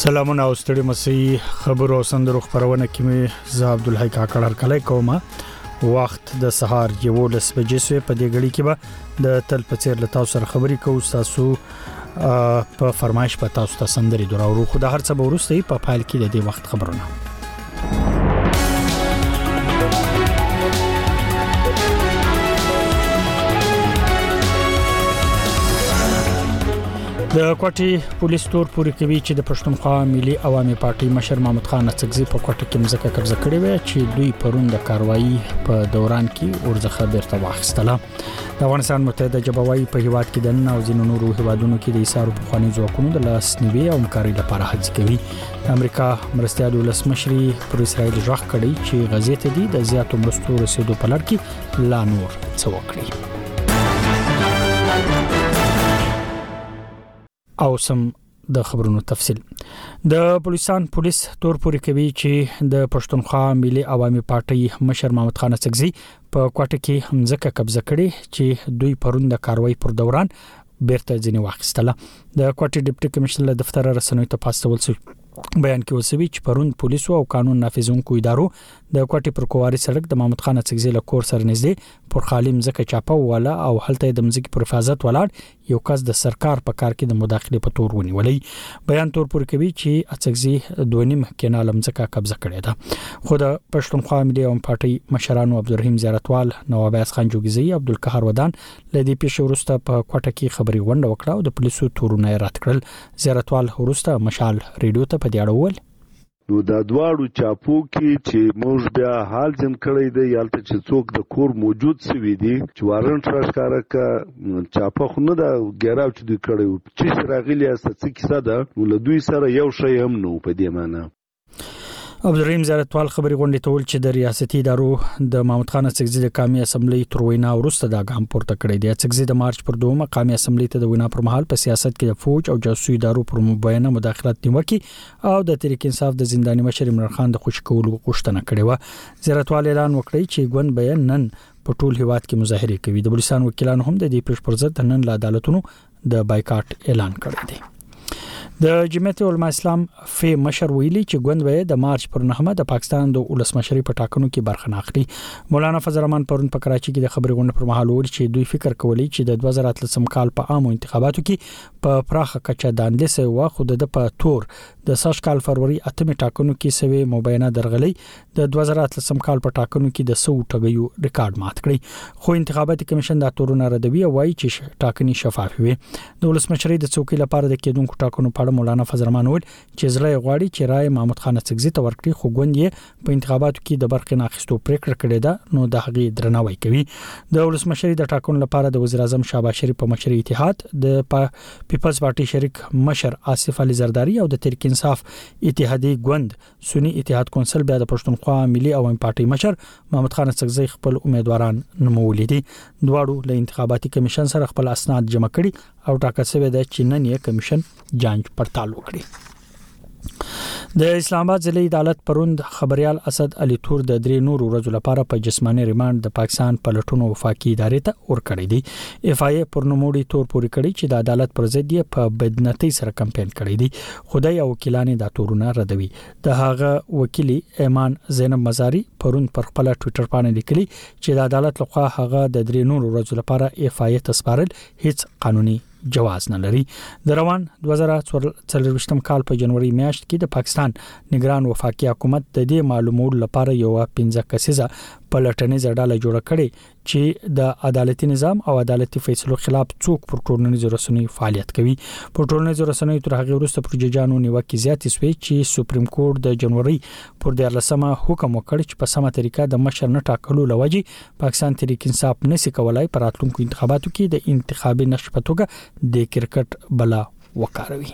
سلامونه او ستړي مسي خبرو سندرو خبرونه کې مې زه عبدالحی کاکړ کله کومه وخت د سهار 11:00 بجې په دې غړي کې به د تل پڅیر لتا سره خبري کوو تاسو په فرمایش په تاسو ته سندري دراورو خو د هر څه ورسته په فایل کې د دې وخت خبرونه د کوټي پولیس تور پوری کوي چې د پښتونخوا ملي عوامي پارټي مشر محمد خان اڅکزي په کوټه کې مزکه قبضه کړې و چې دوی پرون د کاروایی په دوران کې ورځخه بیرته واخیستله د افغانستان متحده جبهوي په هیواد کې د نن او ځینو نورو هیوادونو کې د ایثار په خواني ځواکونو د لاس نیوي او همکاري لپاره هڅه کوي د امریکا مرستيال ولسمشري پر اسرائیل ژغ کړي چې غزې ته د زیاتو مرستو رسیدو په لړ کې لا نور څه وکړي او سم د خبرونو تفصيل د پولیس تور پوری کوي چې د پښتونخوا ملي عوامي پارټي مشر محمد خان اڅکزي په کوټه کې همزکه قبضه کړي چې دوی پرون د کاروایی پر دوران بیرته ځنی واخیستله د کوټي ډیپټي کمشنر دفتر رسنوي ته پاستول شو بیان کې وسوي چې پرون پولیسو او قانون نافذونکو ادارو د کوټي پر کواري سړک د محمد خان اڅکزي له کور سره نږدې پر خالم زکه چاپه والا او هلته د مزګي پر حفاظت ولاړ یو کس د سرکار په کار کې د مداخله په تور ونیولې بیان تور پر کوي چې اڅکزي 2.5 کینال مزکه قبضه کړې ده خو د پښتونخوا ملي عوامي پارټي مشرانو عبدالرحیم زیارتوال نواب عباس خان جوګزي عبدالقهار ودان لدی پیښه ورسته په کوټه کې خبري غونډه وکړه او د پولیسو تورونه رات کړل زیارتوال ورسته مشال ریډیو ته په دیاړه ول نو دا دواړو چاپو کې چې موږ بیا حال ځم کړی دی یالته چې څوک د کور موجود سوي دي چې وارنټ راښکاره کا چاپه خو نه دا ګراو چې دوی کړی چې راغلی است څه کیسه ده ول دوی سره یو شی هم نو په دې معنی عبدالرحیم زیارتوال خبري غونډه تول چې د ریاستي ادارو د محمد خان اڅکزي د قومي اسمبلی تر وینا وروسته دا ګام پورته کړی دی اڅکزي د مارچ پر 2 قومي اسمبلی ته د وینا پر مهال په سیاست کې د فوج او جاسوسي ادارو پر مبینه مداخلت نیوکي او د تحریک انصاف د زنداني مشر عمران خان د خوشکولو غوښتنه کړې و زیارتوال اعلان وکړي چې ګوند بیان نن په ټول هیواد کې مظاهره کوي د بلوچستان وکیلانو هم د دې پیښ پر ضد نن له عدالتونو د بایکاټ اعلان کړی دی د جمعیت علماء اسلام فی مشر ویلي چې ګوند به د مارچ پر 9 د پاکستان د ولسمشري په ټاکنو کې برخه نه اخلي مولانا فضل الرحمن پرون په کراچي کې د خبري غونډې پر مهال ویل چې دوی فکر کوي چې د 2013 کال په عامو انتخاباتو کې په پراخه کچه داندې سه و خو د په تور د ساش کال فروری اتمه ټاکنو کې سوي مبینه درغلي د 2013 کال په ټاکنو کې د 100 ټګیو ریکارډ مات کړی خو انتخاباتي کمیشن دا تورونه ردوي وایي چې ټاکنې شفاف وي د ولسمشري د څوکۍ لپاره د کېدونکو ټاکنو په مولانا فضل الرحمن ول چې زړه غواړي چې رائے محمد خان اڅکزي ته ورکړي خو ګوند یې په انتخاباتو کې د برخې ناخستو پریکړه کړې ده نو د هغې درناوی کوي د ولسمشري د ټاکنو لپاره د وزیر اعظم شهباز شریف په مشرۍ اتحاد د پیپلز پارټي شریک مشر آصف علي زرداری او د تحریک انصاف اتحادیه ګوند سنی اتحاد کونسل بیا د پښتونخوا ملي عوامي پارټي مشر محمد خان اڅکزي خپل امیدواران نومولې دي دواړو له انتخاباتي کمیشن سره خپل اسناد جمع کړي او ټاکل شوی دی چې نن یې کمیشن جانچ پړتال وکړي د اسلام آباد ضلع عدالت پروند خبريال اسد علي تور د 3 نور ورځې لپاره په جسماني ریماند د پاکستان پلټونو وفاقي ادارې ته ورکړی دی اف آی پر نوموړي تور پوری کړی چې د عدالت پر ضد یې په بدنتي سره کمپاین کړی دی خدای او وکیلان د تورونه ردوي د هغه وکیلی ایمان زینب مزاری پروند پر خپل ټوئیټر باندې لیکلی چې د عدالت لخوا هغه د 3 نور ورځې لپاره اف آی تسپارل هیڅ قانوني جواز نه لري د روان 2024 کال په جنوري میاشت کې د پاکستان نگران وفاقي حکومت د دې معلومات لپاره یو 15 کسیزه پلټنې ډله جوړ کړي چې د عدالتي نظام او عدالتي فیصلو خلاف څوک پر ټولنیزو رسنیو فعالیت کوي پر ټولنیزو رسنیو تر هغه وروسته پر ججانو نیوکه زیاتې شوې چې سپریم کورټ د جنوري پر 14مه حکم وکړ چې په سمه طریقه د مشر نه ټاکلو لوجي پاکستان تحریک انصاف نشي کولای پر راتلونکو انتخاباتو کې د انتخابي نقش په توګه د کرکټ بلا وکاروي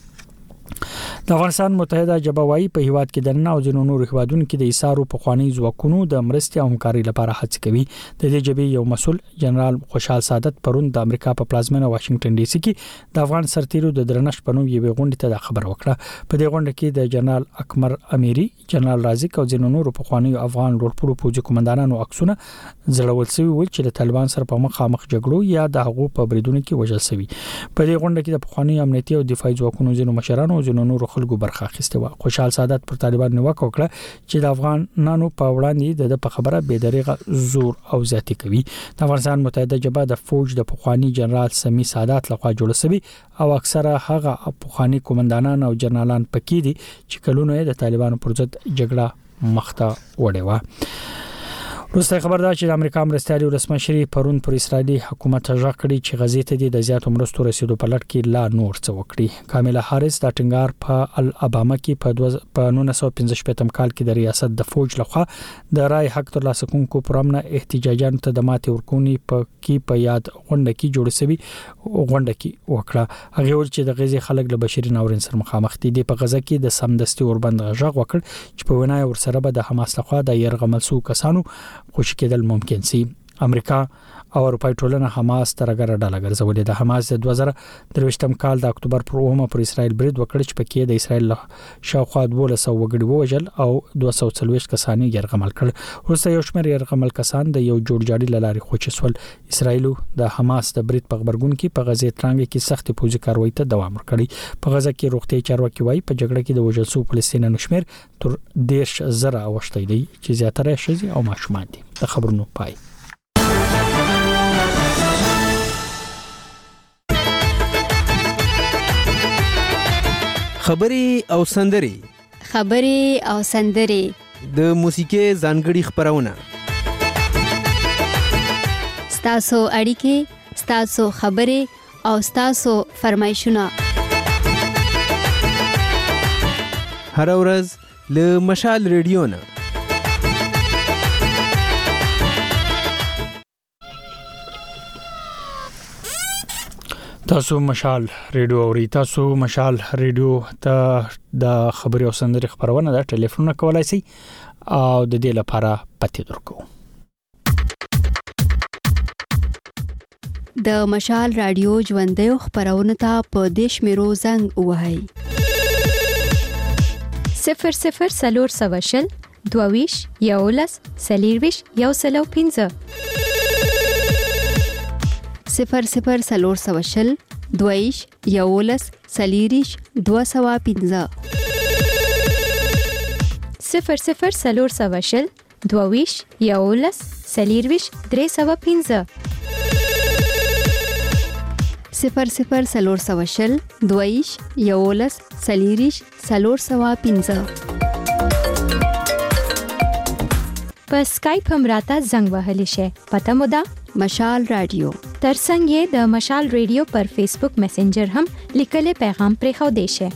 د افغانستان متحده جبهوي په هیواد کې د نن او ځینو نورو هیوادونو کې د ایثارو په خواني ځواکونو د مرستې او همکاري لپاره هڅه کوي د دې جبهې یو مسول جنرال خوشحال سعادت پرون د امریکا په پلازمینه واشنگټن ډي سي کې د افغان سرتیرو د درنښت په نوم یو غونډه ته خبر وکړه په دې غونډه کې د جنرال اکمر امیری جنرال رازق او ځینو نورو په خواني افغان لوړپوړو پوځي قومندانانو عکسونه زړول شوی ول چې د طالبان سره په مخامخ جګړو یا د هغو په بریدونو کې وژل شوی په دې غونډه کې د خواني امنیتي او دفاعي ځواکونو ځینو مشرانو او ځینو نورو خلکو برخه اخیسته و. خوشحال سادات پر طالبان نیوکه وکړه چې د افغانانو په وړاندې د خبره بې دریغه زور او زیاتی کوي. د افغانستان متحده جبهه د فوج د پخوانی جنرال سمی سادات لخوا جوړ شوی او اکثره هغه پخوانی قومندانان او جنرالان پکې دي چې کلونه د طالبانو پر ضد جګړه مخته وړي و. روسي خبر دا چې د امریکا مرستيالي ولسمشر پرون پر اسرائیلي حکومت ژغ کړی چې غزې ته د زیاتو مرستو رسیدو په لټ کې لا نور څه وکړي. کاملا هاریس د ټنګار په الاباما کې په 1915 کال کې د ریاست د فوج لخوا د رای حق ترلاسه کوونکو پرامنه احتجاجاتو ته د ماتې ورکونی په یاد غونډه کې جوړ شوی غونډه کې وکړه. هغه ول چې د غزې خلک له بشري ناورین سره مخامخ دي په غزه کې د سمدستي اوربند ژغ وکړ چې په ونای ور سره به د حماس لخوا د يرغمل سو کسانو خوشی کېدل ممکن سي. امریکا او اروپای ټولنه حماس ترګر ډاله ګرځولې ده. حماس د 2023م کال د اکتوبر پر 1 پر اسرائیل برید وکړ چې پکې د اسرائیل شاوخوا 1200 وګړي ووجل او 240 کسان یې يرغمل کړ. وروسته یو شمېر يرغمل کسان د یو جوړجاړي لاري خوشسول. اسرائیل د حماس د برید په خبرګون کې په غزې ترانګ کې سخت پوځي کاروایی ته دوام ورکړي. په غزه کې روغتي چارواکي وایي په جګړه کې د وژل شو فلسطینیانو شمېر تر 10,000 اوښتي دي چې زیاتره شذي او ماشومان دي. د خبرونو پای. خبري او سندري د موسیقي ځانګړي خبرونه ستاسو اړیکې ستاسو خبري او ستاسو فرمایشونه هر ورځ له مشال ریډیو نه تاسو مشال ریډیو اوري. تاسو مشال ریډیو ته د خبري او سندري خبرونه د ټلیفون کولای شي او د دې لپاره پته درکو. د مشال رادیو ژوندۍ خبرونه ته په دیش میرو زنګ وهاي 00 سلور سواشل دوويش یولس سلیرويش یوسلو 00 سلور سواشل دویش یولس سلیریش 215 00 سلور سواشل دوويش یولس سلیرويش 315 00 سلور سواشل دویش یولس سلیریش 315 په سکایپ هم راته زنګ وهلی شي. پته مو ده مشال رادیو ترڅنګ یې د مشال ریډیو پر فیسبوک میسنجر هم لیکلي پیغام پرې خو دی شي.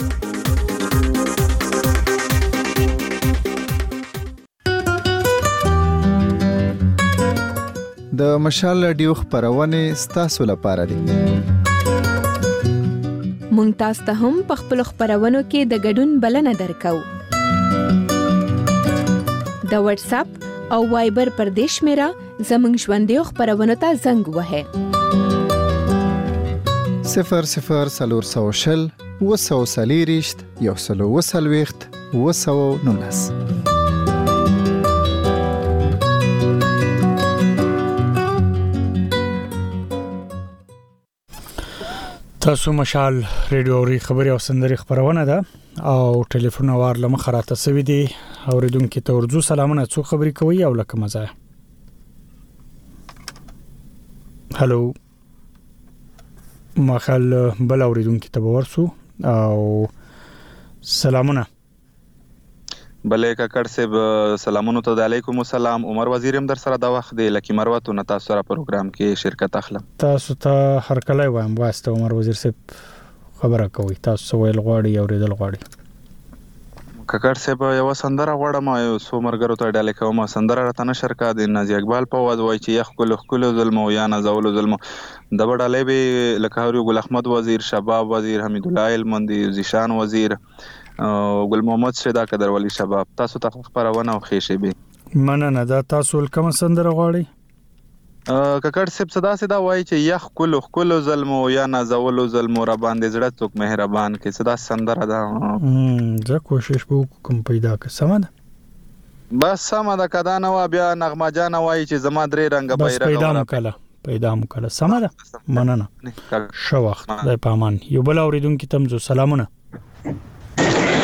د مشال رادیو خبرونه ستاسو لپاره دي. مونږ تاسو ته هم په خپل خبرونو کې د ګډون بلنه درکو. د واتس اپ او وایبر پر دیش میرا زمنګ ژوندۍ خبرونه ته زنګ وهه 00 سلور سواشل وسو سلیریشت یوسلو وسلويخت وسو نونس. تاسو مشال ریډیو اوري خبري او سندري خبرونه ده او ټلیفون وار لمخ راته سوي دي. اوریدونکو ته ورځو سلامونه. څو خبري کوي او لکه مزه. هالو مخال بل اوریدونکو ته ورسو او سلامونه. بلې کاکړ صاحب سلامونه ته علیکم السلام. عمر وزیر هم در سره دا وخت دی لکه مروه نه تاسو سره پروګرام کې شرکت اخلم. تاسو ته هر کله وایم واسطه عمر وزیر صاحب خبره کوي. تاسو ویل غواړي او ریدل غواړي. کاکړ صاحب یو سندره غواړم یو څو مرګرو ته ډالې کوم. سندره راته نشر کا د نازي اقبال په واز وای چې یخ کل ظلم او یا نزول ظلم د وړالې به لکهوري ګل احمد وزیر شباب وزیر حمید الله المندي زیشان وزیر ګل محمد شدا قدر ولی شباب تاسو ته خبرونه او خېشه به مننه. دا تاسو کوم سندره غواړي؟ کاکړ صاحب صدا وای چې یخ کل ظلم او یا نازول ظلم را باندې زړه څوک مهربان کې صدا سندره ده. زه کوشش وکم پیدا که سمه بس سمه ده کدا نو بیا نغمه جان وای چې زما درې رنگ بیرغ پیدا مکله سمه ده. مننه. شو وخت د پامان یو بل اوریدونکو تم زو سلامونه.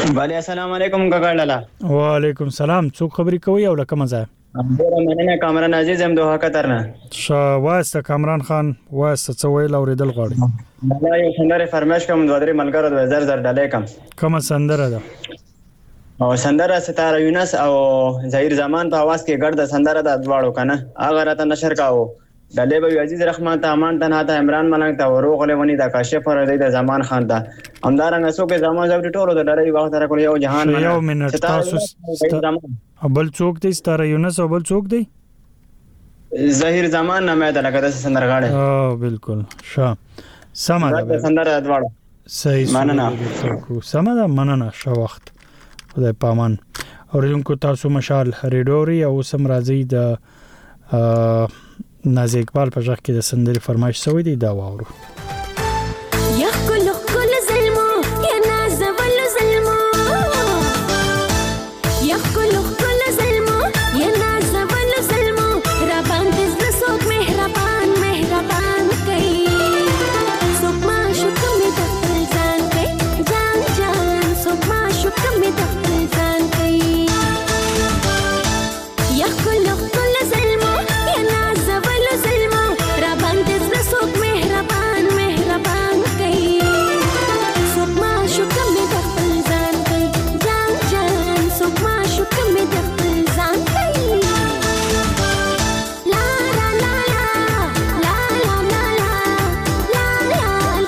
بله السلام علیکم کاکا لالا. وعلیکم سلام. څوک خبرې کوي او لکه مزه؟ ډیره مننه کامران عزیز هم دوه قطر نه. واسطه کامران خان واسطه څه ویل اوریدل غواړي؟ دا یو سندره فرمایش کوم دوه درې ملګرو د زر زر ډالې کم. کومه سندره ده؟ او سندره ستاره یونس او ظهیر زمان په आवाज کې ګډه سندره د دواړو کنه هغه راته نشر کاوه. ډالې به عزیز رحمان ته امان تنها ته عمران ملنګ ته وروغ لونی د کاشف رضی د زمان خان ته همدارنګه څوک زمان زوړ ټولو د ډالې وخت را کول یو جهان یو منټ تاسو بل څوک دی ستاره یونس او بل څوک دی؟ ظهیر زمان نامه ده لکه د سندرغاړي. بالکل ښه سم ده سندره دواړو صحیح مننه سم ده مننه ښه وخت خدای پامان. اوریدونکو تاسو مشال ریډوري او سم راځي د نازي اقبال په ځخ کې د سندري فرمایش شوی دی دا واورو. یا کل کل ظلمو یا ناز ول ظلمو یا کل کل ظلمو یا ناز ول ظلمو ربان دې سوک مهربان مهربان کوي سوک ما شکم د خپل ځان کوي جان جان سوک ما شکم د خپل ځان کوي یا کل کل ظلمو یا ناز ظلمو را باندې سوک مهربان مهربان کوي سوک ما شکم د خپل ځان کوي جان جان سوک ما شکم د خپل ځان کوي لا لا لا لا لا لا لا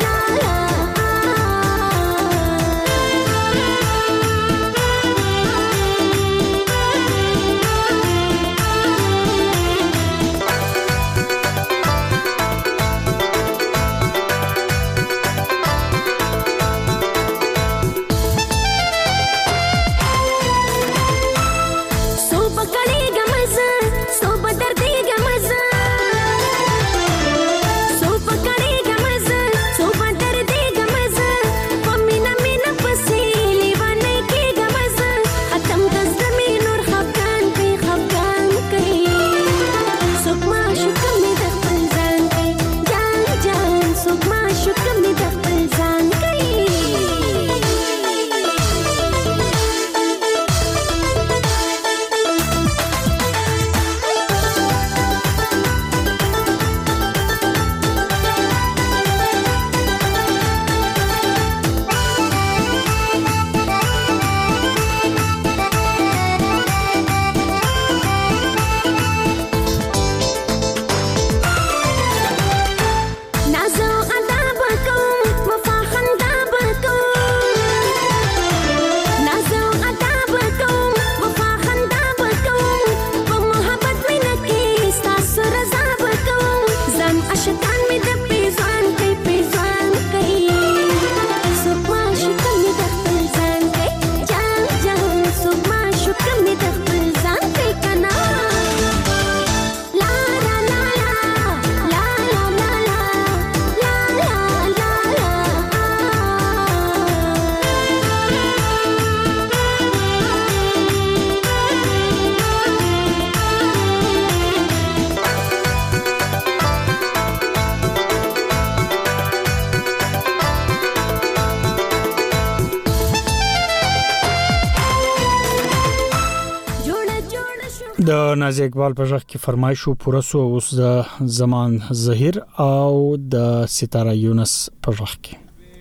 د نازي اقبال په ځخ کې فرمایش پوره سو اوس د زمان ظهیر او د ستاره یونس په ځخ کې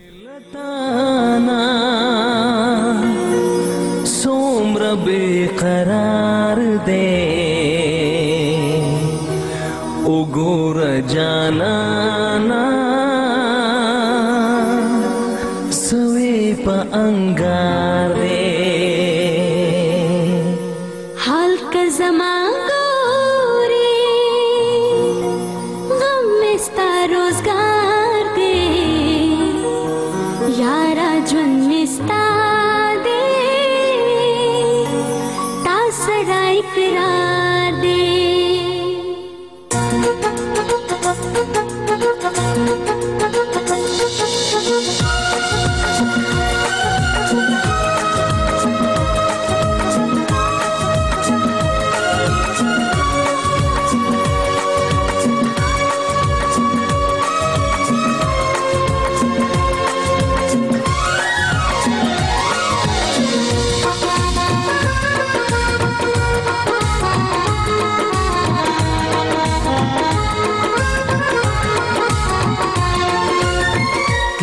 سومر بیقرار دے وګور جانانا سوي په انګار دے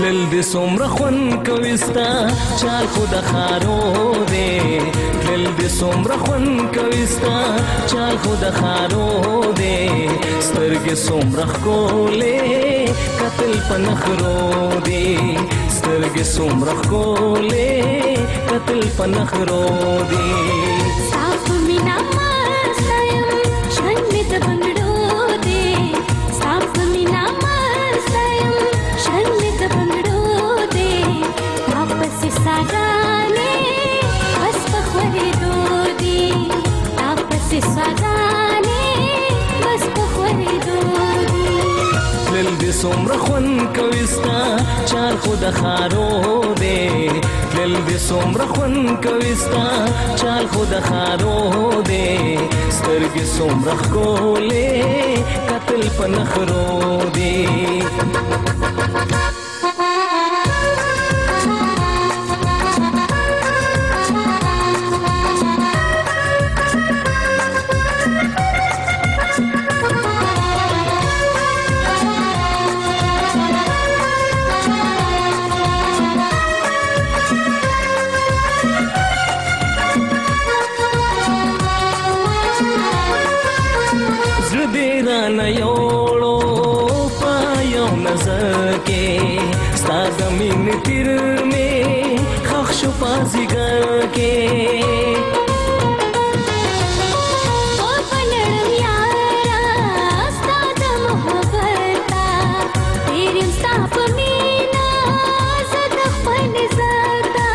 تلل دې څومره خوند کوي ستا چال خو د خارو دی تلل دې څومره خوند کوي ستا چال خو د خارو دی سترګې څومره ښکلې کتل په نخرو دی سترګې څومره ښکلې کتل په نخرو دی صاف مینا مستیم شن می د بنگړو دی صاف مینا مستیم شن می د بنگړو دی واپس ساګانې بس پخورې دو دی واپس ساګانې بس پخورې دو دی تلل دې څومره خوند کوي ستا چال خو د خارو دی تلل دې څومره خوند کوي ستا چال خو د خارو دی سترګې څومره ښکلې کتل په نخرو دی نه یوړو پایو نظر کې ستا د مینې تیر مې خښ شو پازیګر کې او پنړم یارا ستا د محبت تیرم ستا په مینا زه د خپل زړه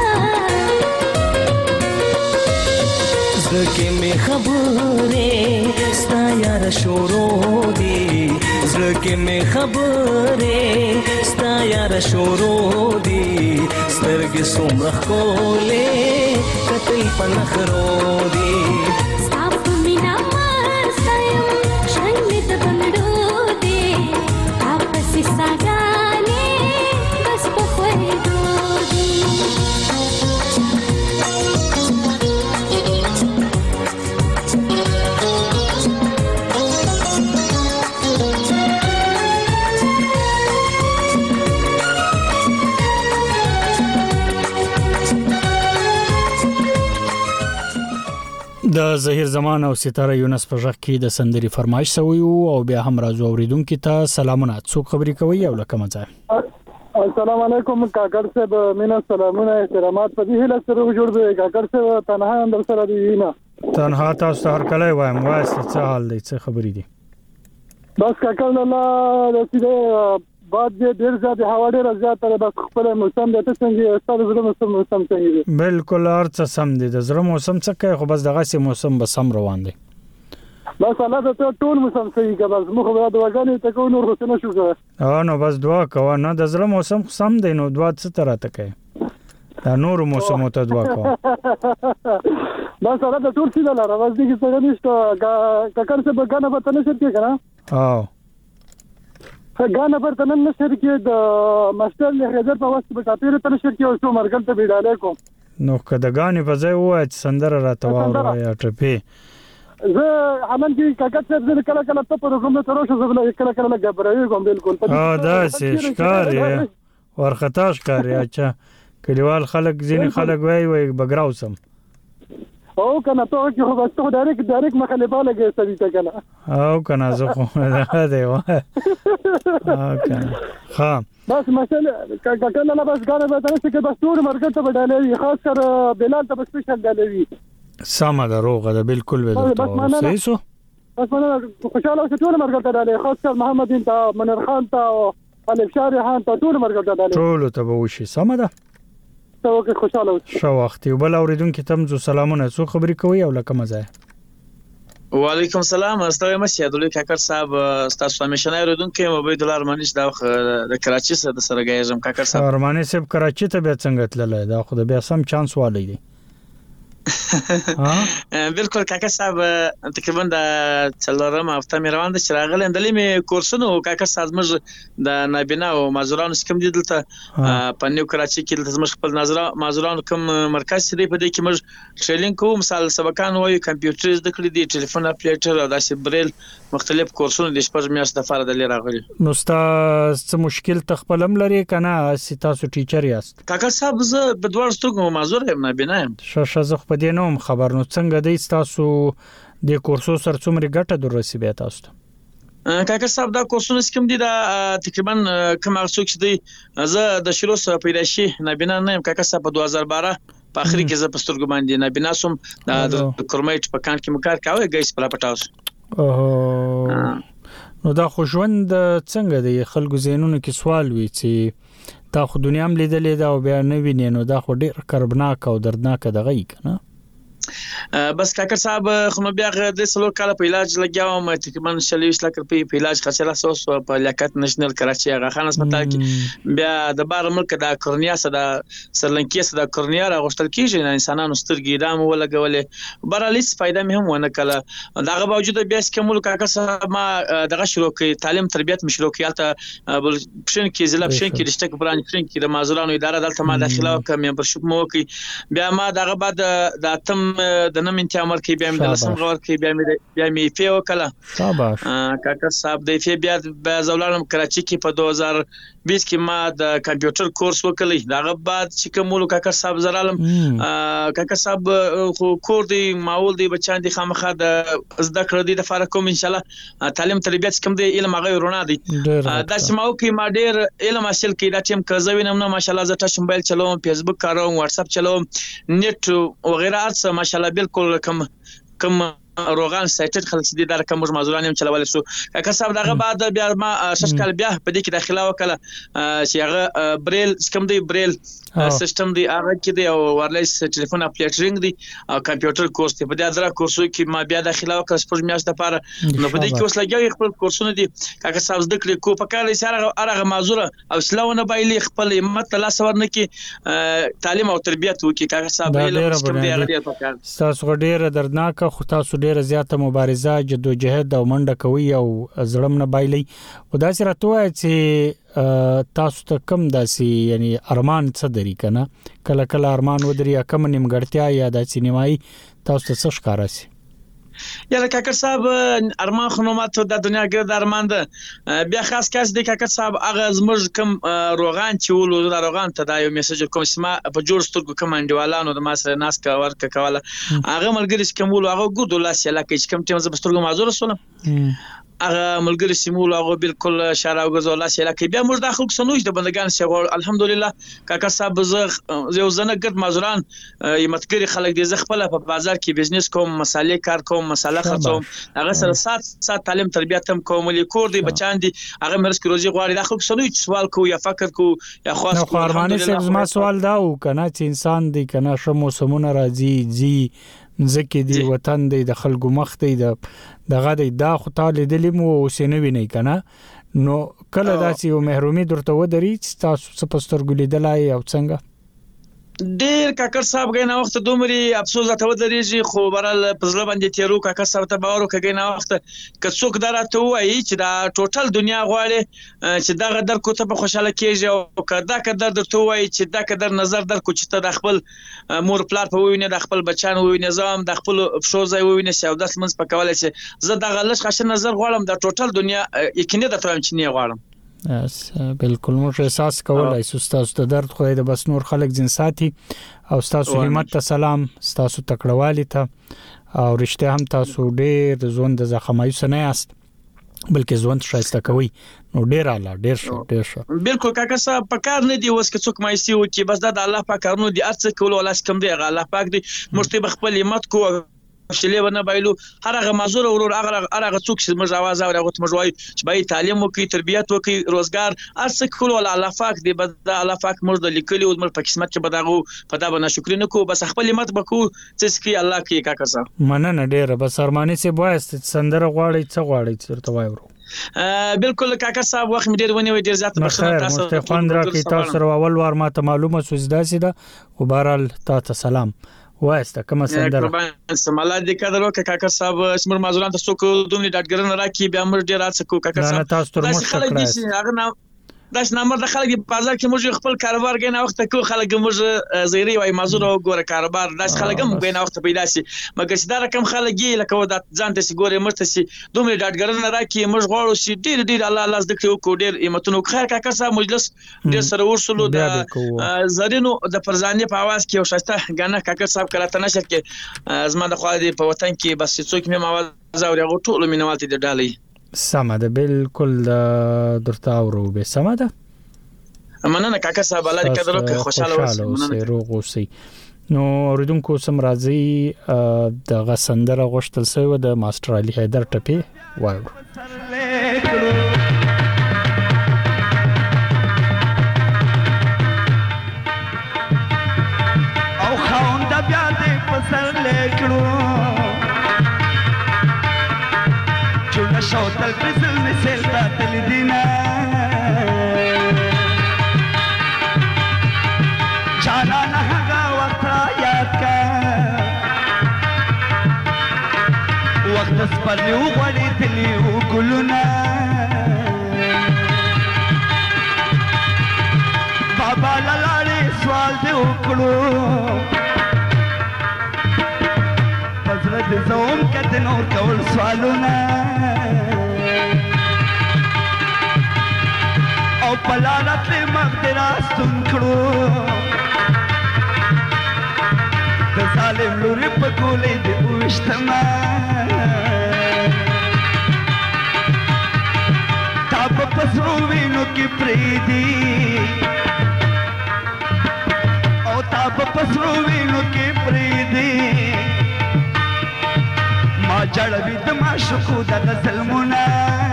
زړه کې مې خبرې ستا یار شورو دی زړه کې مې خبرې ستا یار شورو دی سترګې څومره ښکلې کتل په نخرو دی ستا په مینا مستیم شن می د بنګړو دی واپس ساګانې بس پخورې دو دی د ظهیر زمان او ستاره یونس په ژغ کې د سندري فرمایش سوی او بیا هم راځو اوریدونکو ته سلامونه څوک خبري کوي او لکه مزه السلام علیکم کاکړ صاحب مینا سلامونه احترامات په دې هله سره جوړ دی کاکړ صاحب تنها اندر سره دی نه تنها تاسو هر کله وایم واسه څه حال دی څه خبري دي بس کاکړ الله د دې بعد دې ډیر زیات هوا ډیر زیات تر بس خپل موسم د څنګه ستاسو زړه موسم څنګه دی بالکل ارڅ سم دی د زړه موسم څه کوي خو بس دغه سي موسم به سم روان دی بس الله ته ټول موسم صحیح کا بس مخ به دواګانې ته کو نور څه نشو کوه نو بس دعا کوه نه د زړه موسم سم دی نو دعا څه تر ته کوي دا نور موسم ته دعا کوه بس الله ته ټول څه لاره بس دې څه نشته کاکړ څه بګانه به تنه شرکې کنه غانا پر تنن نشر کې د ماستر له حیدر په واسطه په کاپیر تر نشر کې اوسو مرګل ته بیډاله کوم نو کده غانې په ځای وای چې سندره راته واره یا ټپی زه عمل کې کاکړ څه کله کله ته په کوم تر اوسه زبل کله کله غبرایي کوم بالکل دا سې ښکاری ورختا ښکاری اچھا کلیوال خلک ځینې خلک وای بګراو سم او کنه ته کې خو بس ته ډایرک مخالفه لګې سړی ته کنه او کنه زه خو نه دی وای کنه ها بس مثلا کله نه بس غاړه به تاسو کې بس ټول مرګ ته بدلوي خاص کر بلال ته سپیشل بدلوي سم ده روغه ده بالکل به صحیح سو بس انا خوشاله ټول مرګ ته بدلوي خاص کر محمد انت منیر خان ته او الف شاري خان ته ټول مرګ ته بدلوي ټول ته وشي سم ده ته وکه خوشاله شو وخت یو بل اوریدونکو ته زو سلامونه څو خبري کوي او لکه مزه وعلیکم السلام استاد مسیادولي کاکړ صاحب تاسو همیشه نه اوریدونکو عبید الله ارمانیش د کراچي سره غیږم کاکړ صاحب ارمانی صاحب کراچي ته به څنګه تللی دا خو د بیا سم چانس والی دی بالکل کاکا صاحب تقریبا د څلورم هفته مې روان ده چې راغلی دلې مې کورسونه کاکا صاحب زموږ د نابینا او معذورانو سکم دي دلته په نیو کراچي کې دلته زموږ خپل معذورانو کوم مرکز دی په دې کې موږ ټریننګ کوو مثال سبقان وایو کمپیوټر زده کړې دي ټلیفون اپلیټر او داسې بریل مختلف کورسونه د شپږ میاشتې لپاره دلې راغلي. نو ستاسو مشکل تخپلم لري کنه تاسو ټیچر یاست؟ کاکا صاحب زه په دوه سترګو معذور یم نابینا یم. شاشه په دې نوم خبر نو څنګه دی تاسو د کورسو سره څومره ګټه دررسي بیا تاسو ته؟ کاکا صاحب دا کورسونه کوم دي دا تقریبا کوم څوک چې دی زه د شروع سره پیدایشي نابینا نه یم کاکا صاحب په 2012 په اخر کې زه په سترګو باندې نابینا سوم د کورمیټ په کان کې مکار کاوه ګیس په پټاوس. نو دا خو ژوند څنګه دی خلکو زینونو کې سوال وی چې تا خو دنیا هم لیدلې دا او بیا نه ویني نو دا خو ډیر کربناک او دردناک دغه یې کنه. بس کاکا صاحب خو بیا د سلور کال په علاج لګیاوم تقریبا 40 لک روپۍ په علاج خرڅلا سوس په لیاقت نېشنل کراچي هغه خان هسپتال کې بیا د بار ملک د کورنیا سره سرلنکی سره کورنیا راغشتل کیږي انسانانو سترګې دام ولګولې برالیس فائدہ مې هم ونه کړه دغه باوجود بیا سکمول کاکا صاحب ما دغه شروع کړ تعلیم تربیت مشروع کړه بلشن کې ضلع بشن کې رشتہ بران بشن کې د معذورانو اداره دلته ما داخله وکم ممبرشپ مو کې بیا ما دغه بعد د اتم د نم انتامر کې بیا مې لسم غور کې بیا مې فی وکړه شاباش کاکا صاحب د فی بیا زولانم کراچي کې په 2020 کې ما د کمپیوټر کورس وکړی دغه بعد چې کومولو کاکا صاحب زرالم کاکا صاحب خو کور دی ماول دی بچان دي خامخا د زده کړې دي د فارق کوم ان شاء الله تعلیم تربیت کوم دی علم هغه ورونه دي دا چې ماو کې ما ډیر علم حاصل کړی دا ټیم کزوینم نو ماشاءالله زه ټاچ موبایل چلوم فیسبوک کاروم واتس اپ چلوم نیټ وغیرہ ارڅ ماشاءالله بالکل کم روغان سایټ خلک دي دا کوم معذوران هم چلول شو کاکا صاحب دغه بعد بیا ما ششکل بیا په دې کې داخله وکړه چې هغه بریل کوم دی بریل سیستم دی هغه کې دی او وایرلیس ټلیفون اپلیټرینګ دی او کمپیوټر کورس دی په دې اذر کورسو کې ما بیا داخله وکړه سپورټ میاشت لپاره نو په دې کې اوس لګي خپل کورسونه دي کاکا صاحب زده کړې کو په کار یې هغه معذور او سلاونه بایلي خپل همت لا سور نه کې تعلیم او تربیت وکي کاکا صاحب علم کوم دی هغه په کار تاسو ډیره دردناک خو تاسو ډیره زیاته مبارزه جدوجہد او منډه کوي او زړم نه بایلي خدا سره توای چې تاسو ته کم داسي یعنی ارمان څه دري کنه کله کله ارمان ودري کم نیمګړتیا یا د سینمایي تاسو ته څه ښکارا سي یا کاکا صاحب ارمان خو ماته د دنیا ګرد ارمان ده بیا خاص کاس دی کاکا صاحب هغه زموږ کوم روغان چې ولو د روغان ته دا یو میسج کوم سما په جوړ سترګو کوم انډیوالانو د ما سره ناس کا ورک کوله هغه ملګری کوم ولو هغه ګورد الله سیاله کې کوم ټیم ز بسترګو معذور سولم هغه ملګری سیمول هغه بالکل شارع او غزو الله سیاله کې بیا موږ داخل سنوش د بندگان سی الحمدلله کاکا صاحب زه زنه ګرد معذوران یمتګری خلک دي ز خپل په بازار کې بزنس کوم مصالې کار کوم مصالح خرڅوم هغه سره سات تعلیم تربیت هم کوم لیکور دي بچان دي هغه مرس کې روزي غواړي داخل سنوش سوال کو یا فکر کو یا خاص کو ارمانه سه زما سوال دا و کنه چې انسان دی کنه شمو سمونه راځي جی زکه دی وطن دی د خلکو مخ دی دغه دی دا خو تعالی د لیمو سینوي نه کنه نو کله داسې یو محرومي درته ودري چې تاسو څه پستر ګلیدلای او څنګه ډیر کاکر صاحب غي نه وخت دومري افسوس ته ودرېږي خو برال پزله باندې تیرو کاکر صاحب ته باور وکړي نه وخت کڅوک درته وایي چې دا ټوټل دنیا غواړي چې دا غدر کو ته په خوشاله کېږي او کدا کدر درته وایي چې دا کدر نظر در کو چې ته د خپل مور پلار په وینې د خپل بچان وینې نظام د خپل شوزای وینې سیاو د سمنس په کولای چې زه د غلش خاصه نظر غواړم د ټوټل دنیا یقیني د ترم چې نه غواړم بالکل موږ احساس کولای سو تاسو ته درد خو د بس نور خلک جنساتي او تاسو همت ته سلام تاسو تکړوالي ته او رښتیا هم تاسو ډېر د ژوند د زخمایوس نه یاست بلکې ژوند شایسته کوي نو ډېر اعلی ډېر ښه بالکل کاکا صاحب په کار نه دی وس که څوک مایسي و چې بس د الله پاک کارونه دي ارڅ کول ولا سکم دی الله پاک دی مرتبه خپل همت کو شلې ونه بایلو هر هغه معذور ورور هغه څوک چې موږ आवाज او هغه موږ وایي چې باید تعلیم وکړي تربیت وکړي روزګار ارڅ کول ولا الله پاک دی بس الله پاک موږ د لیکلي او موږ په قسمت کې بداغو په دا باندې شکر نه کو بس خپل همت بکو چې سکی الله کې کاکا صاحب مننه ډېر بس ارماني سي وایست سندره غواړي څه غواړي چې ورته وایو بالکل کاکا صاحب وخت مې ډېر ونی وي ډېر زیات بخښنه تاسو ته خوند راکې تاسو سره اول وار ماته معلومه سوزدا سي دا خو بهرال تاسو سلام واسطه کوم سندره قربان سماله دې کډر وک کاکر صاحب شمر معذوران ته څوک دومره ډاټګرن راکی بیا موږ ډیر راڅکو کاکر صاحب تاسو تر موږ شکر هغه نه داش نمبر د خلک په بازار کې موږ خپل کاروبار غنه وخت کو خلک موږ زیری وای معذور او ګوره کاروبار داش خلک هم غنه وخت پیدا شي مګر چې دا رقم خلک یې لکه ودا ځان ته سي ګوره مرته سي دومره ډاټګرن راکی موږ غواړو چې ډیر الله الله زده کړو ډیر ایمتونو خیر کاکر صاحب مجلس ډیر سره ورسلو د زرینو د فرزانه په आवाज کې او شاسته غنه کاکر صاحب کله تنشر کې زما د خو دې په وطن کې بس څوک مې आवाज اوري غو ټول مینوالتي د ډالۍ سمه ده بالکل درته اورو به سمه ده مننه کاکا صاحب الله دې قدر وکړي خوشاله اوسئ روغ اوسئ نو اوریدونکو سم راځي د غسندره غشتل سوی د ماستر علي حیدر ټپي وایو او خوند بیا دې پسر لیکلو چونه شوتل پسل مثل تا تل دینا چانا نهگا وقت را یاد کا وقت سپرلیو غوڑی تلیو گلونا بابا للاڑی سوال دے اکڑو پزرد زوم کتنور کول سوالونا او پلالت لی مغدراستون کڑو ظالم لوري په کولې دې وشتما تا په پسرو وینو کې پریدي او تا په پسرو وینو کې پریدي ما جړوي د ما شکو د ظلمونه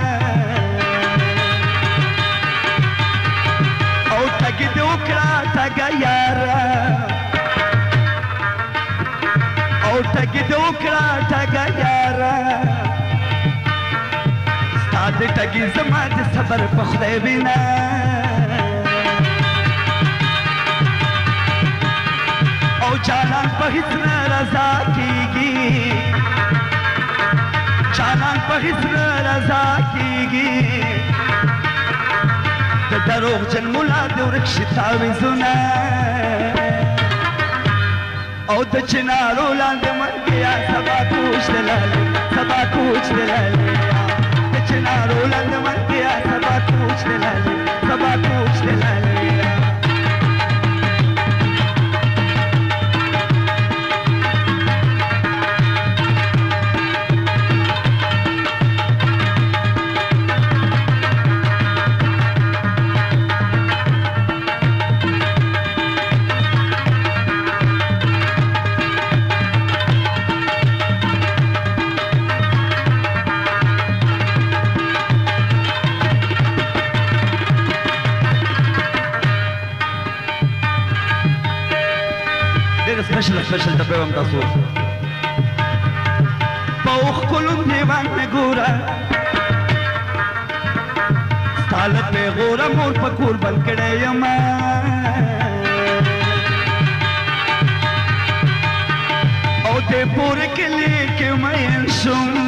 او تګ دې وکړه تګ یارا ټګي دوکړه ټګا یارا ستاد ټګي زما د صبر په خدای بنا او چالان په هیڅ نه رضا کیږي چالان په هیڅ نه رضا کیږي د دروغ جن مولا د ورکشي تعویذونه او د چنارو لاندې منګیا سبا کوچ دلالي سبا کوچ دلالي د چنارو لاندې منګیا سبا کوچ دلالي سبا کوچ دلالي سپیشل ټپه هم تاسو پوخ کولم دیوان می ګورا ستاله په غورا مور پکور بن کړه یما او دې پور کلی کې مې شوم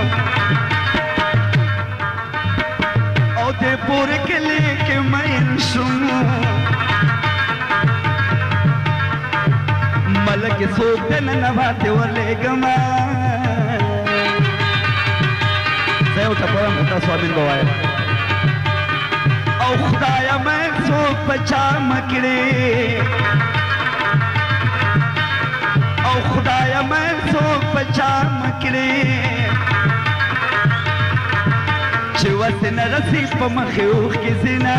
او دې پور کلی کې مې شوم ملک سوک دن نواتے ورلے گما زیو ٹپا متا سوابین گوایا او خدایا میں سوک پچا مکڑے او خدایا میں سوک پچا مکڑے چوست نرسی پا مخیوخ کی زنا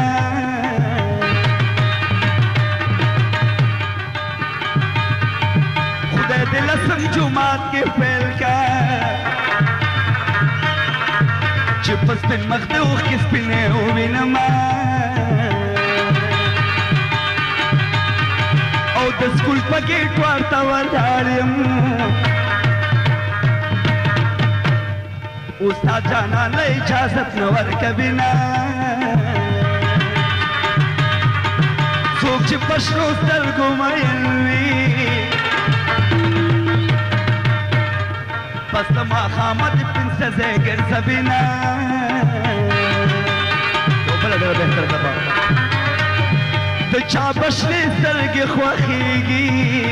دل سم جماعت کے پھیل کا چپس پن مخدوخ کس پنے ہوئی نما او د سکول پکیٹ وارتا ورداریم استاد جانا لے اجازت نور کبینا سوک چپس روز در گمائنوی پس ما خامد پنسزه ګرځوینه بل ډېر بهتر ده د چا بشلې سترګې خوښېږي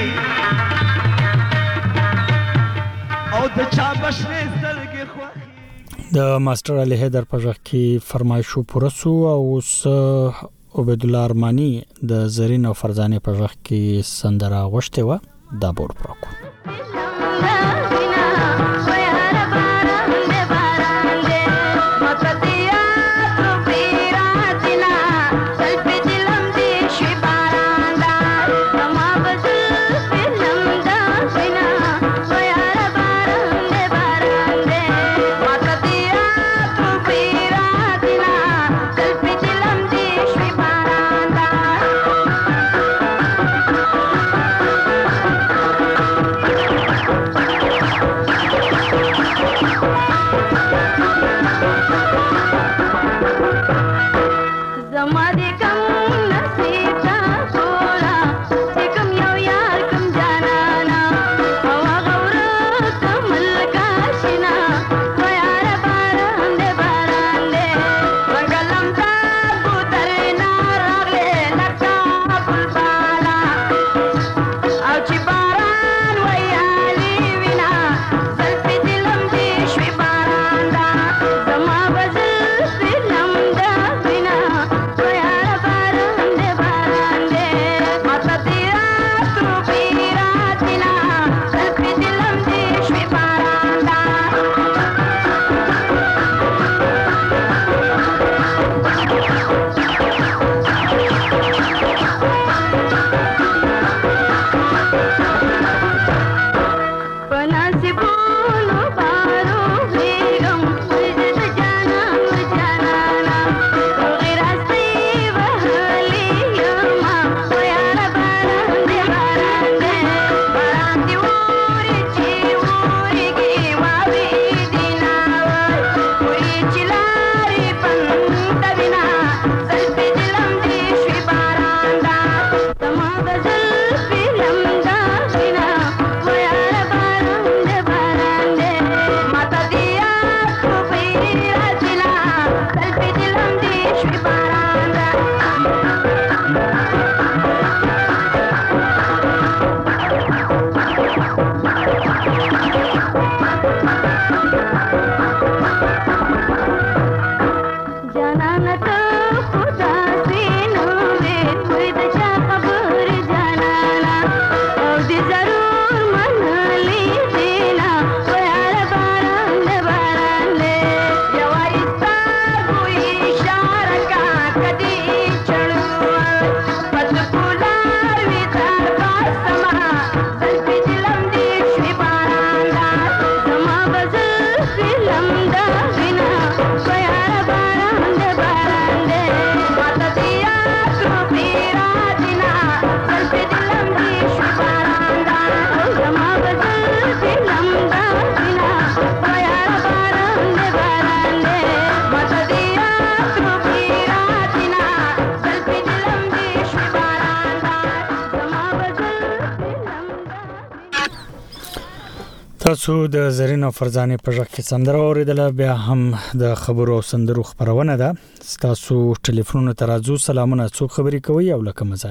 او د چا بشلې سترګې خوښېږي. د ماستر علي حیدر په ځخ کې فرمایشو پرسو او اوس عبید الله ارمانی د زرین او فرزانه په ځخ کې سندره غوښته و دا بور پرکو. تاسو د زرین او فرزانه په ځخ کې سندره اوریدله بیا هم د خبرو او سندرو خبرونه ده تاسو ټلیفون ته راځو سلامونه څوک خبري کوي او لکه مزه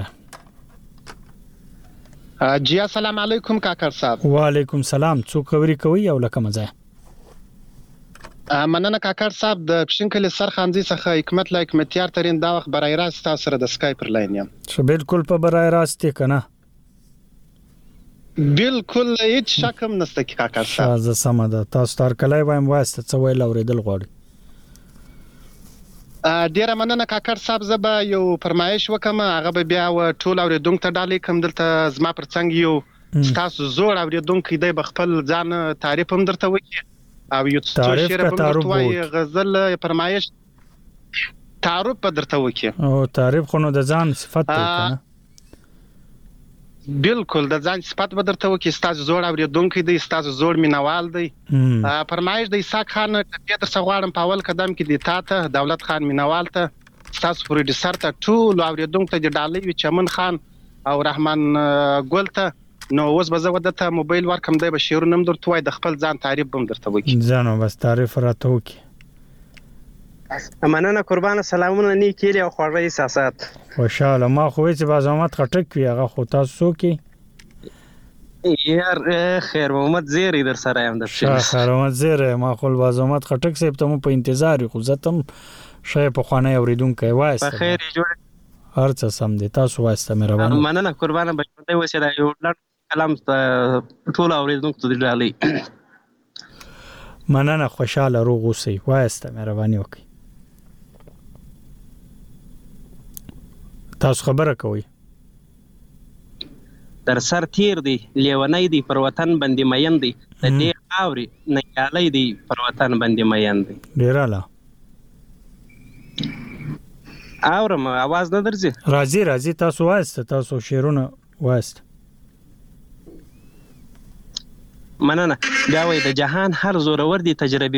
جی السلام علیکم کاکر صاحب وعلیکم سلام څوک خبري کوي او لکه مزه مننه کاکر صاحب د پښینکل سرخانځي څخه حکمت لا حکمتیار ترين دا وخت برای راست تاسو سره د اسکایپ پر لاین یم شو بالکل په برای راست کنه بالکل هیڅ شک هم نشته کی کاکر صاحب شازه سم ده تاسو تر کله وایم واسطه څه ویل اوریدل غواړي ډیره مننه کاکر صاحب زبا یو فرمایش وکم هغه بیا و ټول اوریدونکو ته ډالې کوم دلته زما پر څنګ یو تاسو زوړ اوریدونکو دی بخپل ځان تعریف هم درته وکي او یو څه شعر هم درته وایي غزل فرمایش تعارف درته وکي او تعریف خو نو د ځان صفت دی کنه بالکل د ځان صفات به درته وکي استاد زوړ اوریدونکو دی استاد زوړ مینوال دی فرمایش د اسحاق خان ته تر څغواړم په اول قدم کې دی ته دولت خان مینوال ته استاد پروډوسر ته ټول اوریدونکو ته ډالۍ وي چمن خان او رحمان ګل ته نو اوس به زه ودته موبایل ورکم دی به شعرونه هم درته وایي د خپل ځان تعریف به هم درته وکړي ځانو بس تعریف راته وکړي مننه قربانه سلامونه نیک هیلې او خوږ احساسات خوشاله ما خو هیڅ بازامت خټک وي هغه خو تاسو څوک یار خیر محمد زیری در سره یم د خیر محمد زیری ما خو بازامت خټک صاحب ته مو په انتظار خو زتم شای په خانه اوریدونکو وایسته په خیر جوړ هر څه سم دي تاسو وایسته مهرباني مننه قربانه بچو وسه دا یو کلام ټول اوریدونکو ته ډالۍ مننه خوشاله روغ اوسئ وایسته مهرباني وکړئ تاسو خبره کوئ در سر تیر دی لیونی دی پر وطن باندې مین دی د دې خاورې ننګیالی دی پر وطن باندې مین دی ډېر اعلی اورم आवाज نه درځي راځي تاسو وایسته تاسو شعرونه وایسته مننه بیا وایي د جهان هر زورور دی تجربې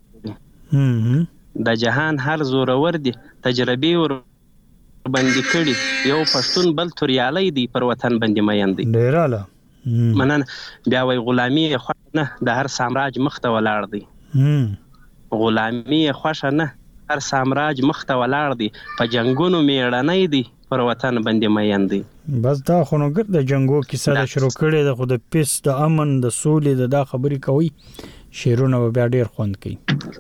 د جهان هر زورور دی تجربې ور باندې کړي یو پښتون بل توریالی دی پر وطن باندې مین دی ډېر اعلی مننه بیا وایي غلامي خوښه نه د هر سامراج مخ ته ولاړ دی غلامي خوښه نه هر سامراج مخ ته ولاړ دی په جنګونو میړنی دی پر وطن باندې مین دی بس دا خو نو ګر د جنگو کیسه د شروع کړي د خو د پیس د امن د سولې د خبرې کوي شعرونه بیا ډېر خوند کوي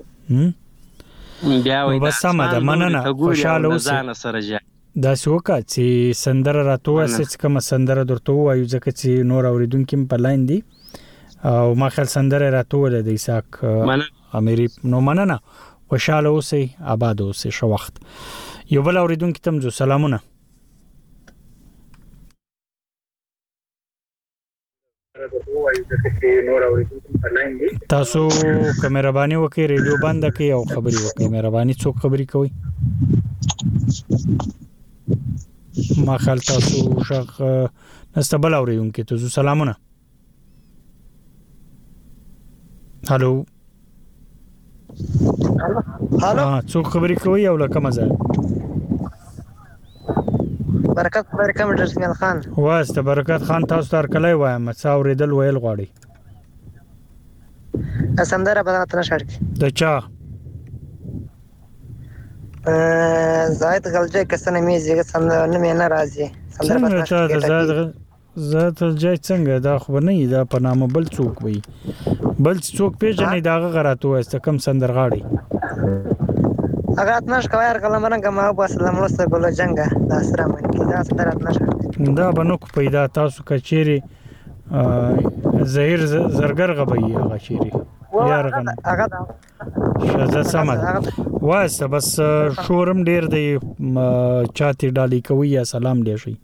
بیا وایي بس سمه ده مننه خوشاله اوسئ داسې وکړه چې سندره راته ووایاست چې کومه سندره درته ووایو ځکه چې نور اورېدونکي هم په لاین دي او ما خیال سندره راته وویله د اسحاق امیري نو مننه خوشاله اوسئ آباد اوسئ ښه وخت یو بل اورېدونکي ته هم ځو سلامونه تاسو که مهرباني وکړئ ریډیو بنده کړئ او خبرې وکړئ مهرباني څوک خبرې کوي ما خیال تاسو شغ نسته بل اورېدونکي ته ځو سلامونه هلو څوک خبرې کوي او له کومه ځایه برکت جسمیل خان واسطه برکت خان تاسو ته هرکلی وایم څه اورېدل ویل غواړئ سندره به راته نه شړکي د چا زاید غلجی کسنه میزه سندره نه مې نه راځي زاید غلجی څنګه دا خو نه دا په نامه بل څوک وي بل څوک پیژنې داغه غراته واسطه کم سندرغاړي اگر اتناش کویر کلم رنگ ما با سلام لست ګل جنگه دا سره من کی دا سره اتناش دا بنو کو پیدا تاسو کچيري زهیر زرګر غبي هغه شيري یار غن هغه شزه سمد واسه بس شورم ډیر دی چاتی ډالي کوي یا سلام دی شي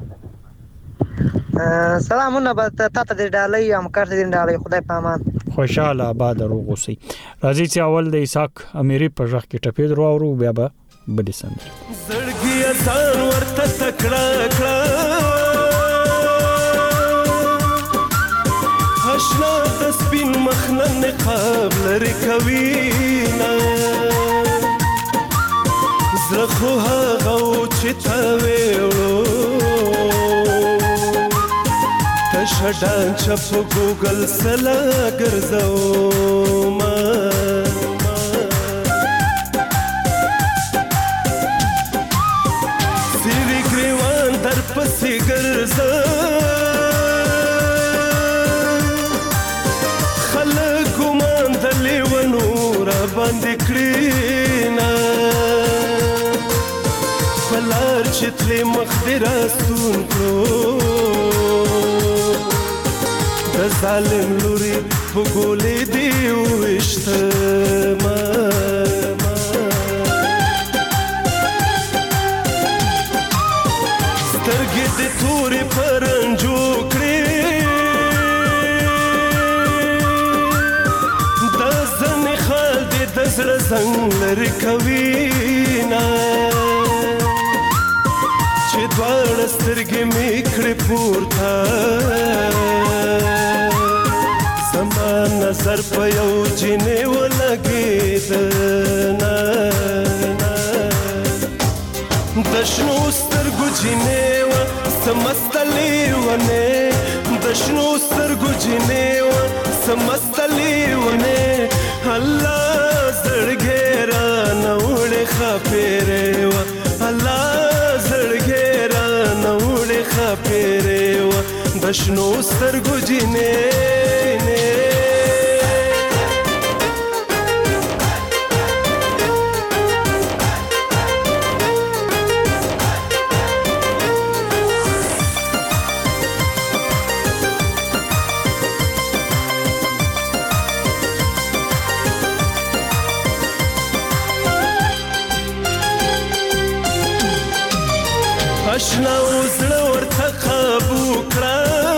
سلامونه به تاسو دې ډالۍ ام کار دې ډالۍ خدای پامان خوشاله آباد روغ اوسئ راځي چې اول د اسحاق امیري په ځخ کې ټپې درو او بیا به بډې سندري زړګي ځان ورته تکړه کړه آشنا د سپین مخنه نقاب لري کوي نه زړه خو هغه چې تا وېړو شډان چپ ګوګل سلا ګرځو ما سری ګریوان در پسې ګرځو خلک ګمان د لیونو را باندې کړینا بلار چې تلې مخ دې راستون کړو ظالم لوري بګولې دی وشته ما سترګې دې تورې پرنجو کړې د ځنې خال دې د زړه زنګ لرې کوي نه چې دواړه سترګې مې کړې پورته نظر په یو جنې ولګېد نه د شنو سترګو جنې وه سمسته لیونې د دشنو سترګو جنې و سمستلې ونه الله زړګې را نوړې خپېرې و الله زړګې را نوړې خپېرې و دشنو سترګو جنې اشنا وزړه ورته قابو کړه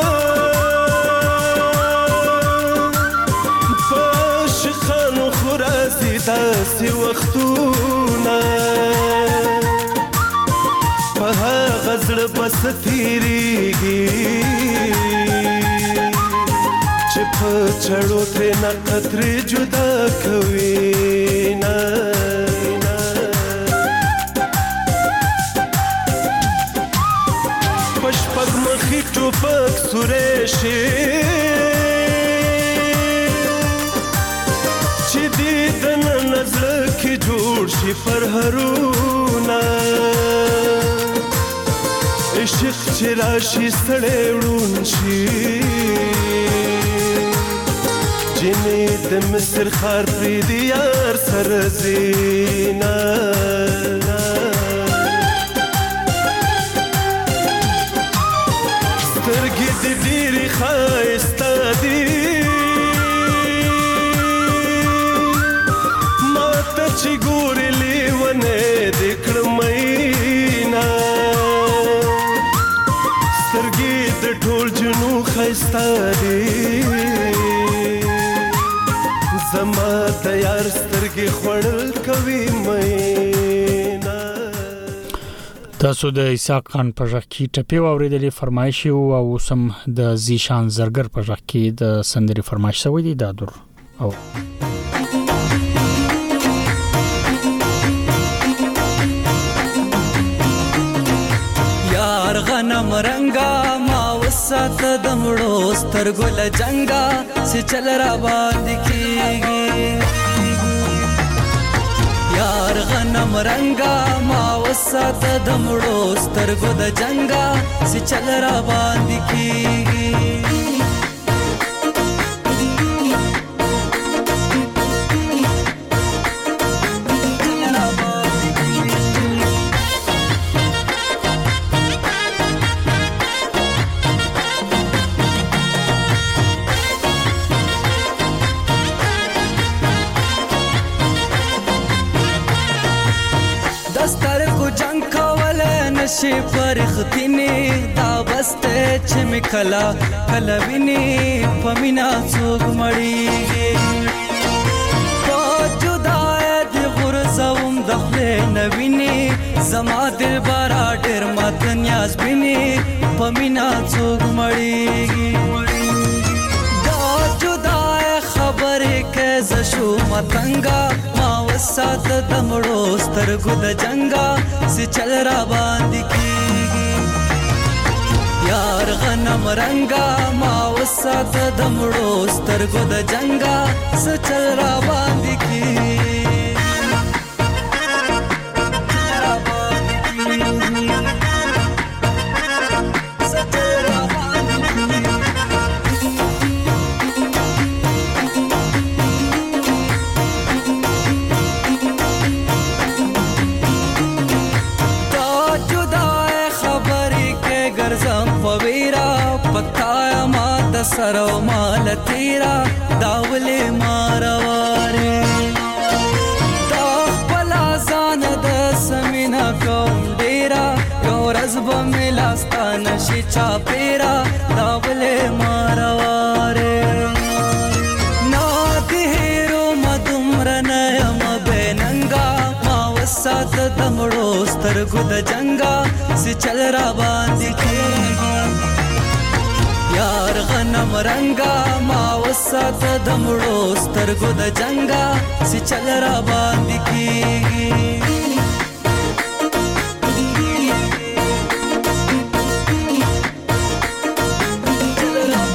په شخانو خو راځي داسې وختونه په هغه زړه بس تېرېږي چې په چړو ترېنه قطرې جدا کوي نه مخی ټوپک سورې شي چې دې د نظر کې جوړ شي پرهرونه عشق چې راشي سړی وړون شي جنې د مصر ښار پرېږدي یار سره ځینه سترګې دې ډېرې ښایسته دي ما ته چې ګورې لیونی دې کړم میینه سترګې د ټول جنو ښایسته دي زما د یار سترګې خوړل کوي میینه. تاسو د اسحاق خان په ژغ کې ټپې واورېدلې فرمایش او سم د زیشان زرګر په ژغ کې د سندري فرمایش شوی دی دا دور او یار غنم رنگا ما وسات دمړو سترګل جنگا چې چل را باندې کیږي یار غنم رنگا ما وسات دمړو سترګو د جنگا چې چل را باندې کیږي شي پرختینه دا بسته چې مکلا کلا ویني پمینا څوک مړیږي په جدای د غرزوم د خپل نویني زما دل بارا ډېر مات نیاز بیني پمینا څوک مړیږي دا جدای خبره کې زشو متنګا ما وسات دمړو سترګو د جنگا سي چل را باندې کیږي یار غنم رنگا ما وسات دمړو سترګو د جنگا سي چل را باندې کیږي سرو مال تیرا داولې مارواره دا خپل ځان د سمینا کوم ډیرا یو ورځ به ملاستان شي چا پیرا داولې مارواره نا دهرو مدمر نیم بیننګا ما وسات دمړو سترګو د جنگا سي چل را باندې کیږي یار غنم رنگا ما وسات دمړو سترګو د جنگا سي چل را باندې کیږي چل را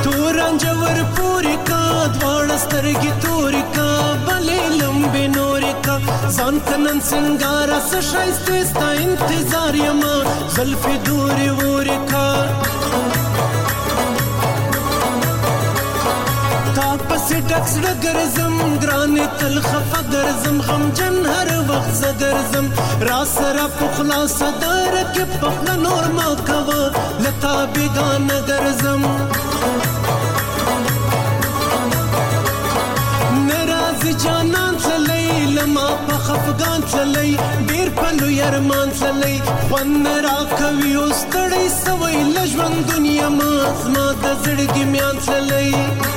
تورنجور پوری کا دواړه سترګې تورې کا بلې لمبې نورې کا ځان ته نن سنګاره څه ښایستې ستا انتظار یمه زلفې دورې وورې کا تا پس ډکس ګرځم ګرانې تل خفه ګرځم غمجن هر وخت زه ګرځم را سره په خلاص در کې په نور ما کوه لتا بیگانه ګرځم ناراض جانان تللی لما په خفګان تللی ډیر په لوی ارمان تللی خوند راکوي اوس ستړی سوی له ژوند دنیا ما زما د زړګي میان تللی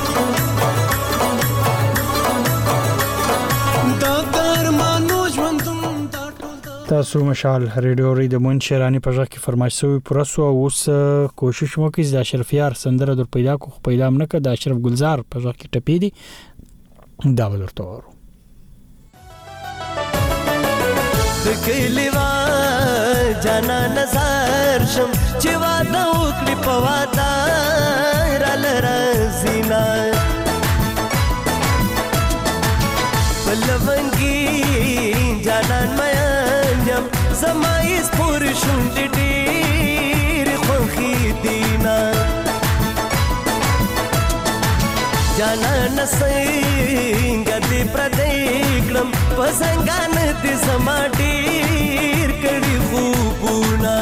تاسو مشال ریډیو ری د مون شیرانی په ځکه فرمایش سوی پرسو اوس کوشش مو کوي د اشرف یار سندره در پیدا کو پیدا نه ک د اشرف گلزار په ځکه ټپی دي دا ولرته ورو کلیوا جانا نظر شم چې واده وکړي په واده را لرزینا بلونګي جانان مېم زمایس پور شونډ ډېر خوخي دینا جانان څنګه دې پردېګلم پسنګان دې زما ډېر کړي خوبونه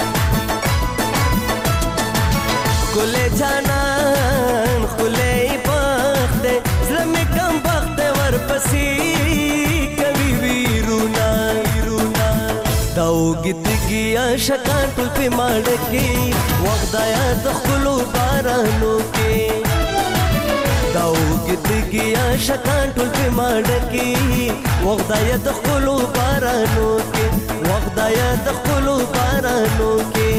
ګلې جانان خلې بخت زلمې کم بخت ورپسې کوي ویرونا داوګتګي عاشقان ټول په ماړ کې وغدایا د خلو بارانو کې داوګتګي عاشقان ټول په ماړ کې وغدایا د خلو بارانو کې وغدایا د خلو بارانو کې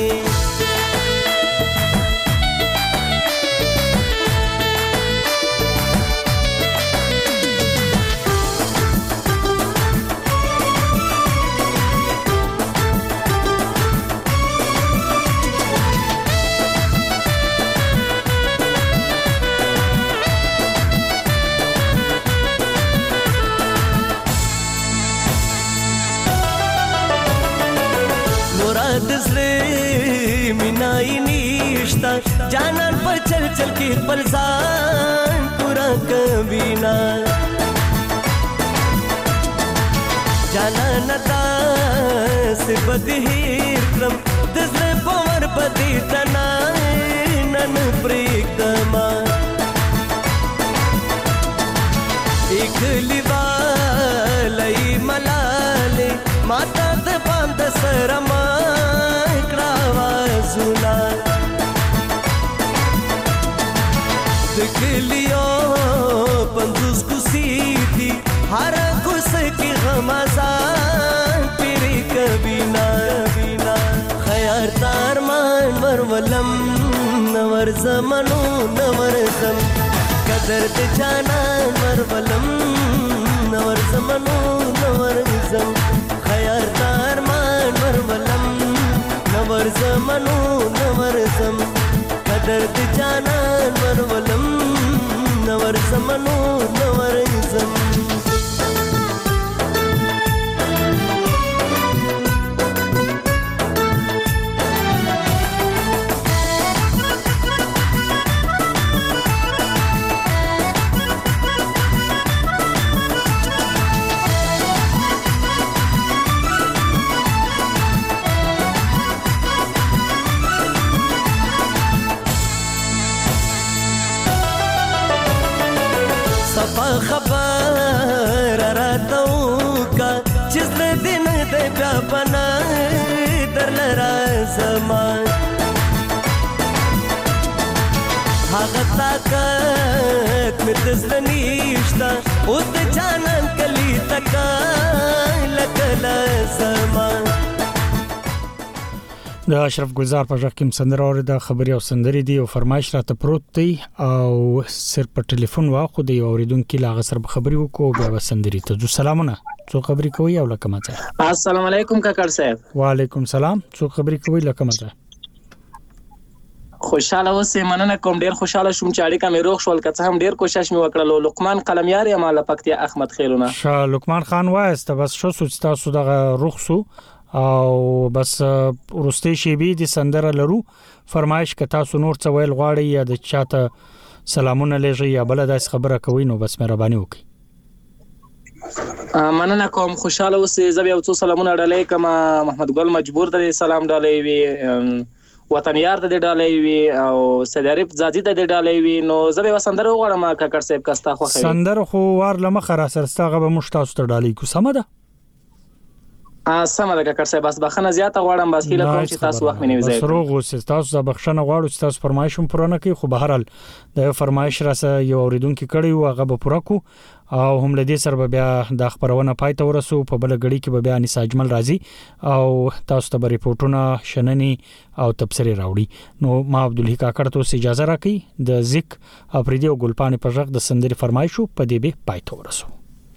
जानन पर चल चल के पलसान पूरा कबीना जानन दास बदहीर क्रम दसरे पवर बदी तना नन प्रीतमा एक लिवालई मलाले माता द बांध सरमा इकड़ावा सुना दखलियो पंजुस कुसीती हर कुस की गमज़ान तेरे कबीना खयार तारमान वरवलम नवर ज़मनो नवर ज़म कदर दे जाना वरवलम नवर ज़मनो नवर ज़म खयार तारमान वरवलम नवर ज़मनो नवर ज़म दर्द जानन वरवलम नवर समनो नवर सम खबर रातों का जिसने दिन दे बना दर लरा समान हागता ताकत में तजनीश्ता उत जानन कली तका लकला समान د اشرف گلزار په ځکه کوم سندره اور د خبري او سندري دی او فرمایش راته پروت دی او صرف په ټلیفون واخو دی اوریدونکو لاغه سره خبري وکړو بیا سندري ته سلامونه څو خبري کوي او لکه ماته السلام علیکم کاکړ صاحب وعلیکم سلام څو خبري کوي لکه ماته خوشاله اوسې مننه کوم ډیر خوشاله شوم چې اړیکه مې روغ شول کڅه هم ډیر کوشش مې وکړلو لقمان قلمیار یم له پکتیا احمد خیرونه لقمان خان وایسته بس شو سوچ تاسو دغه روغ سو او بس ورسته شی بي د سندره لرو فرمایش ک تاسو نور څه ویل غواړي یا د چاته سلامونه لږه یا بل داس خبره کوي نو بس مهرباني وکړئ. مننه کوم، خوشاله اوسئ. زه یو څو سلامونه ډالۍ کوم. محمد ګل مجبور ته سلام ډالۍ وي، وطن یار ته ډالۍ وي او سعودي عرب زادي ته ډالۍ وي. نو زه به وسندره وغواړم کاکړ صاحب کستا خو خیر سندره خو وار لمخه را سرستاغه به مشتاس ته ډالۍ کو سم ده. سم ده کاکړ صاحب، بس بخنه زیاته غواړم، بس هیله کوم چې تاسو وخت مې نه وزای. سروغ اوسئ، تاسو د بخښنه غواړو چې تاسو فرمایش هم پوره نه کړئ، خو به هر حال د فرمایش راسه یو اوریدونکو کړي او هغه به پوره کو او هم لدې سره به بیا د خبرونه پای ته ورسو. په بل غړي کې به بیا انیس اجمل راځي او تاسو ته ریپورتونه شننې او تبصره راوړي. نو ما عبدالحی کاکړ ته اجازه راکړي د ذک افریدي او ګلپانې په ژغ د سندري فرمایشو په دې به پای ته ورسو.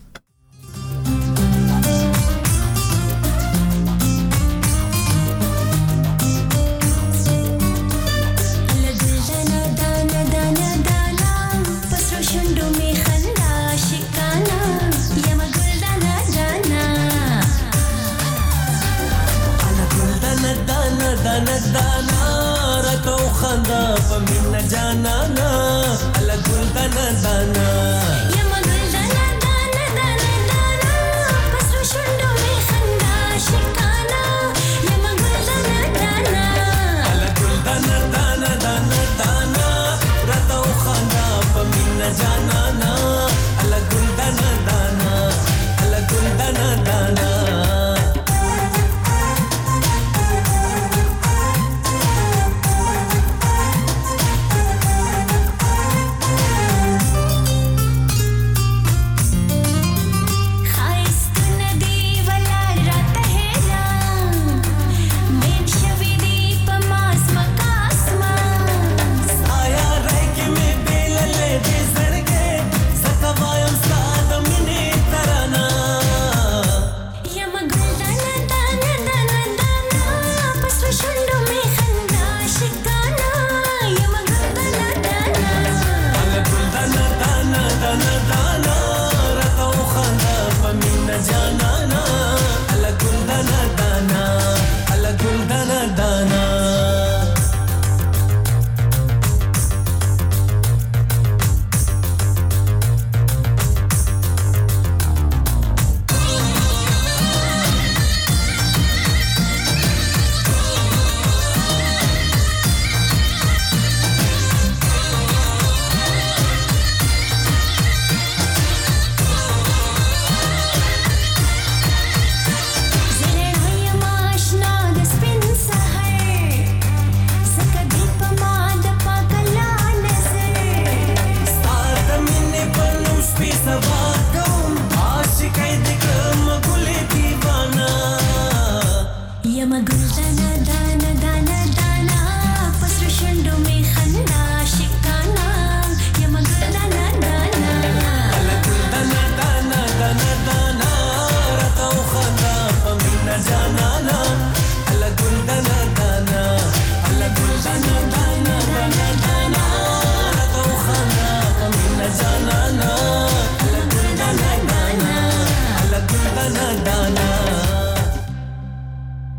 दाना रतो खंदा पमिन जाना ना अलग गुल दाना दाना ये मगल दाना दाना दाना दाना पसरो शुंडो में खंदा शिकाना ये मगल दाना दाना अलग गुल दाना दाना दाना दाना रतो खंदा पमिन जाना ना अलग गुल दाना दाना अलग गुल दाना दाना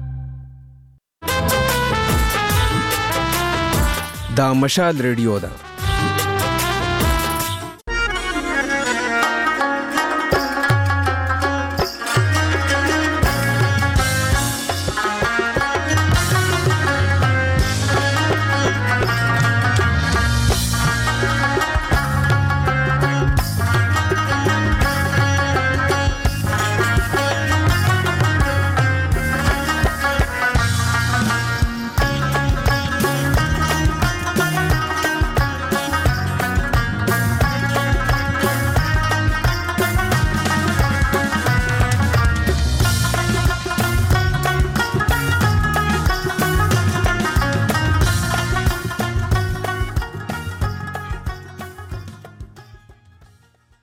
دا مشال ریډیو ده